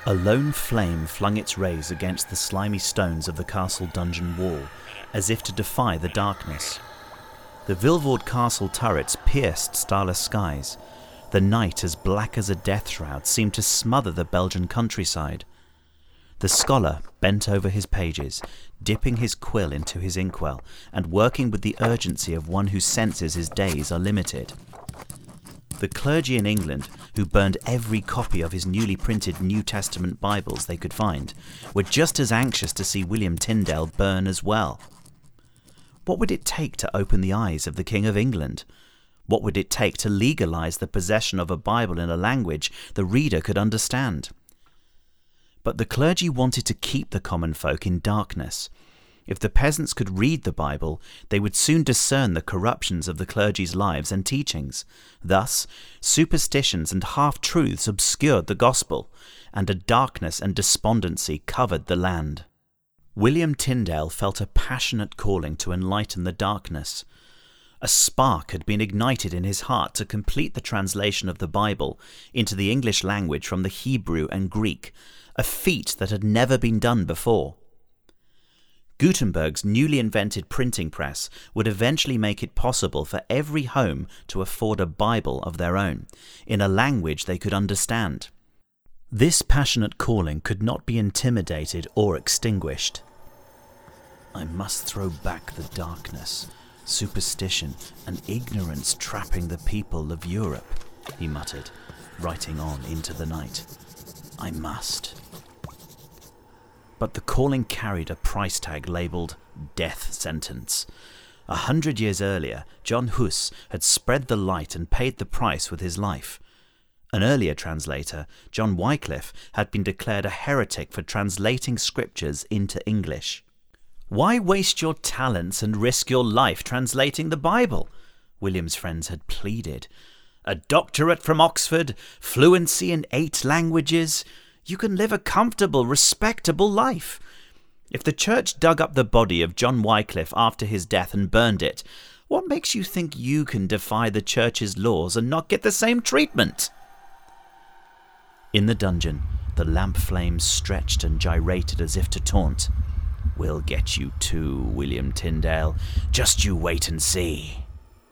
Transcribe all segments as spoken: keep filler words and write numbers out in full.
A lone flame flung its rays against the slimy stones of the castle dungeon wall, as if to defy the darkness. The Vilvoord castle turrets pierced starless skies. The night, as black as a death shroud, seemed to smother the Belgian countryside. The scholar bent over his pages, dipping his quill into his inkwell, and working with the urgency of one who senses his days are limited. The clergy in England, who burned every copy of his newly printed New Testament Bibles they could find, were just as anxious to see William Tyndale burn as well. What would it take to open the eyes of the King of England? What would it take to legalize the possession of a Bible in a language the reader could understand? But the clergy wanted to keep the common folk in darkness. If the peasants could read the Bible, they would soon discern the corruptions of the clergy's lives and teachings. Thus, superstitions and half-truths obscured the gospel, and a darkness and despondency covered the land. William Tyndale felt a passionate calling to enlighten the darkness. A spark had been ignited in his heart to complete the translation of the Bible into the English language from the Hebrew and Greek, a feat that had never been done before. Gutenberg's newly invented printing press would eventually make it possible for every home to afford a Bible of their own, in a language they could understand. This passionate calling could not be intimidated or extinguished. "I must throw back the darkness, superstition, and ignorance trapping the people of Europe," he muttered, writing on into the night. "I must." But the calling carried a price tag labelled death sentence. A hundred years earlier, John Huss had spread the light and paid the price with his life. An earlier translator, John Wycliffe, had been declared a heretic for translating scriptures into English. "Why waste your talents and risk your life translating the Bible?" William's friends had pleaded. "A doctorate from Oxford, fluency in eight languages. You can live a comfortable, respectable life. If the church dug up the body of John Wycliffe after his death and burned it, what makes you think you can defy the church's laws and not get the same treatment?" In the dungeon, the lamp flames stretched and gyrated as if to taunt. "We'll get you too, William Tyndale. Just you wait and see."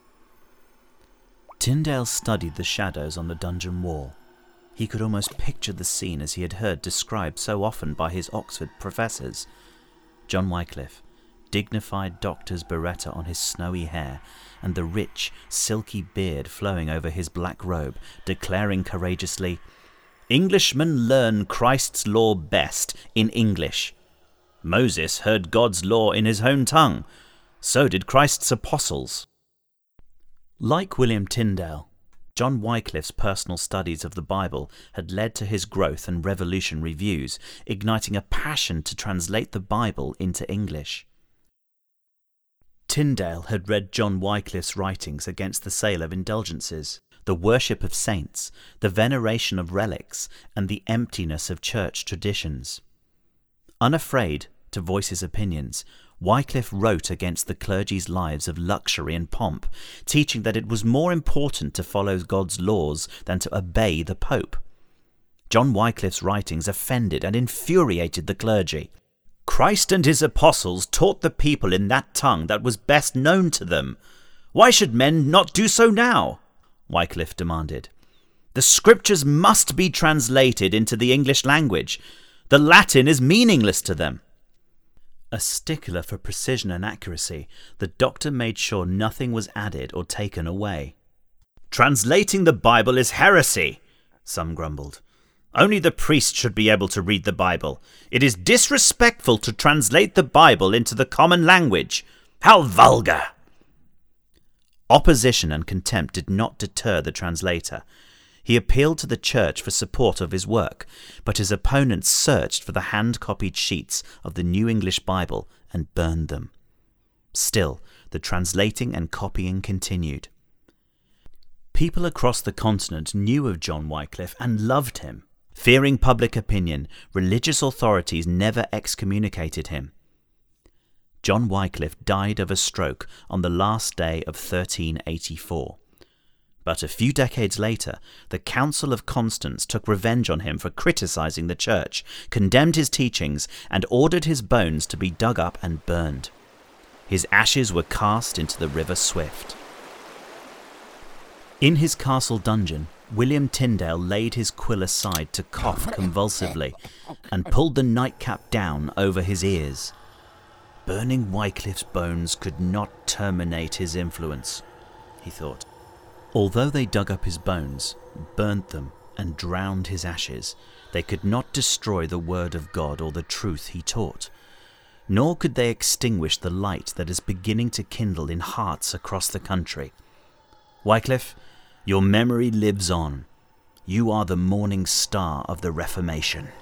Tyndale studied the shadows on the dungeon wall. He could almost picture the scene as he had heard described so often by his Oxford professors. John Wycliffe, dignified doctor's biretta on his snowy hair, and the rich, silky beard flowing over his black robe, declaring courageously, "Englishmen learn Christ's law best in English. Moses heard God's law in his own tongue. So did Christ's apostles." Like William Tyndale, John Wycliffe's personal studies of the Bible had led to his growth and revolutionary views, igniting a passion to translate the Bible into English. Tyndale had read John Wycliffe's writings against the sale of indulgences, the worship of saints, the veneration of relics, and the emptiness of church traditions. Unafraid to voice his opinions, Wycliffe wrote against the clergy's lives of luxury and pomp, teaching that it was more important to follow God's laws than to obey the Pope. John Wycliffe's writings offended and infuriated the clergy. "Christ and his apostles taught the people in that tongue that was best known to them. Why should men not do so now?" Wycliffe demanded. "The scriptures must be translated into the English language. The Latin is meaningless to them." A stickler for precision and accuracy, the doctor made sure nothing was added or taken away. "Translating the Bible is heresy," some grumbled. "Only the priest should be able to read the Bible. It is disrespectful to translate the Bible into the common language. How vulgar!" Opposition and contempt did not deter the translator. He appealed to the church for support of his work, but his opponents searched for the hand-copied sheets of the New English Bible and burned them. Still, the translating and copying continued. People across the continent knew of John Wycliffe and loved him. Fearing public opinion, religious authorities never excommunicated him. John Wycliffe died of a stroke on the last day of thirteen eighty-four. But a few decades later, the Council of Constance took revenge on him for criticizing the church, condemned his teachings, and ordered his bones to be dug up and burned. His ashes were cast into the River Swift. In his castle dungeon, William Tyndale laid his quill aside to cough convulsively and pulled the nightcap down over his ears. Burning Wycliffe's bones could not terminate his influence, he thought. Although they dug up his bones, burnt them, and drowned his ashes, they could not destroy the word of God or the truth he taught. Nor could they extinguish the light that is beginning to kindle in hearts across the country. Wycliffe, your memory lives on. You are the morning star of the Reformation.